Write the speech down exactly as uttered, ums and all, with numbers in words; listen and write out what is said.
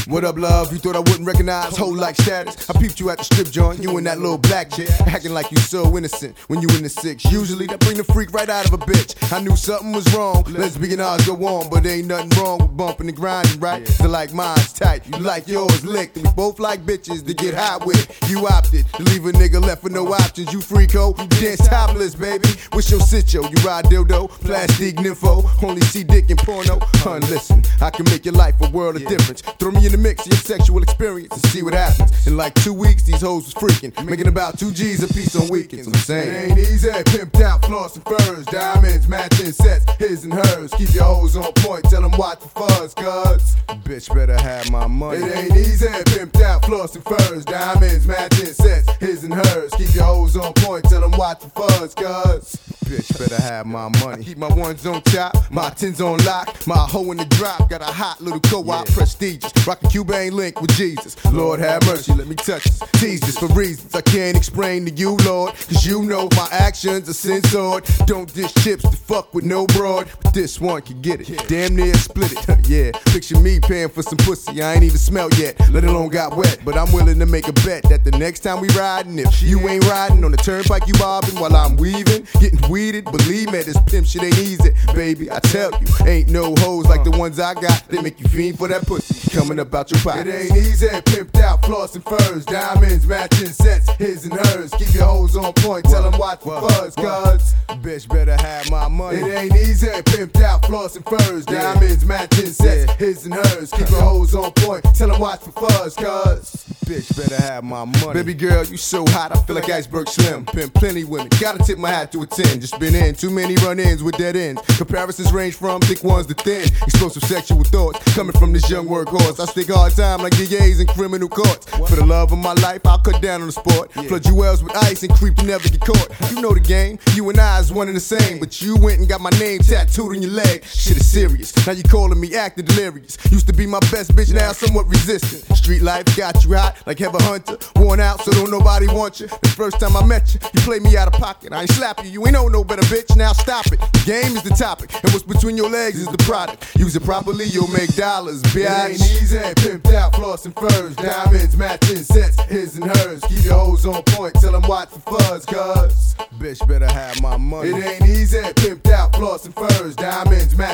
What up, love? You thought I wouldn't recognize whole like status? I peeped you at the strip joint, you and that little black chick, acting like you so innocent when you in the six. Usually that bring the freak right out of a bitch. I knew something was wrong. Lesbian odds go on, but ain't nothing wrong with bumping and grinding, right? So like mine's tight, you like yours licked, and we both like bitches to get hot with. You opted to leave a nigga left with no options. You freako, you dance topless, baby. What's your sit, yo? You ride dildo, plastic nympho, only see dick in porno. Hun, listen, I can make your life a world of difference. Throw me in the mix of your sexual experience and see what happens. In like two weeks, these hoes was freaking, making about two G's a piece on weekends. I'm saying it ain't easy, pimped out, floss and furs, diamonds, matching sets, his and hers. Keep your hoes on point, tell them watch the fuzz, cuz bitch better have my money. It ain't easy, pimped out, floss and furs, diamonds, matching sets, his and hers. Keep your hoes on point, tell them watch the fuzz, cuz bitch better have my money. I keep my ones on top, my tens on lock, my hoe in the drop. Got a hot little co-op, yeah. Prestigious, rockin' Cuban link with Jesus. Lord have mercy, let me touch this. Tease this for reasons I can't explain to you, Lord. Cause you know my actions are censored. Don't dish chips to fuck with no broad, but this one can get it. Damn near split it. Yeah, picture me paying for some pussy I ain't even smelled yet, let alone got wet. But I'm willing to make a bet that the next time we riding, if you ain't riding on the turnpike, you bobbing while I'm weaving, getting weeded. Believe me, this pimp shit ain't easy, baby. I tell you, ain't no hoes like the ones I got. They make you fiend for that pussy coming up out your pocket. It ain't easy, pimped out, floss and furs, diamonds, matching sets, his and hers. Keep your hoes on point, tell them watch the fuzz, cuz bitch better have my money. It ain't easy, pimped out, floss and furs, diamonds, matching sets, his and hers. Keep your hoes on point, tell them watch the fuzz, cuz bitch better have my money. Baby girl, you so hot, I feel like Iceberg Slim. Pimp plenty women, gotta tip my hat to a ten. Just been in too many run-ins with dead ends. Comparisons range from thick ones to thin. Explosive sexual thoughts coming from this young workhorse. I stick hard time like D As in criminal courts. For the love of my life, I'll cut down on the sport. Flood you wells with ice and creep to never get caught. You know the game, you and I is one and the same. But you went and got my name tattooed on your leg. Shit is serious, now you calling me acting delirious. Used to be my best bitch, now somewhat resistant. Street life got you hot like Heather Hunter. Worn out so don't nobody want you. The first time I met you, you played me out of pocket. I ain't slap you, you ain't know no better bitch, now stop it. The game is the topic, and what's between your legs is the product. Use it properly, you'll make dollars, bitch. It ain't easy, pimped out, floss and furs, diamonds, matching sets, his and hers. Keep your hoes on point, tell them watch the fuzz, cuz bitch better have my money. It ain't easy, pimped out, floss and furs, diamonds, matching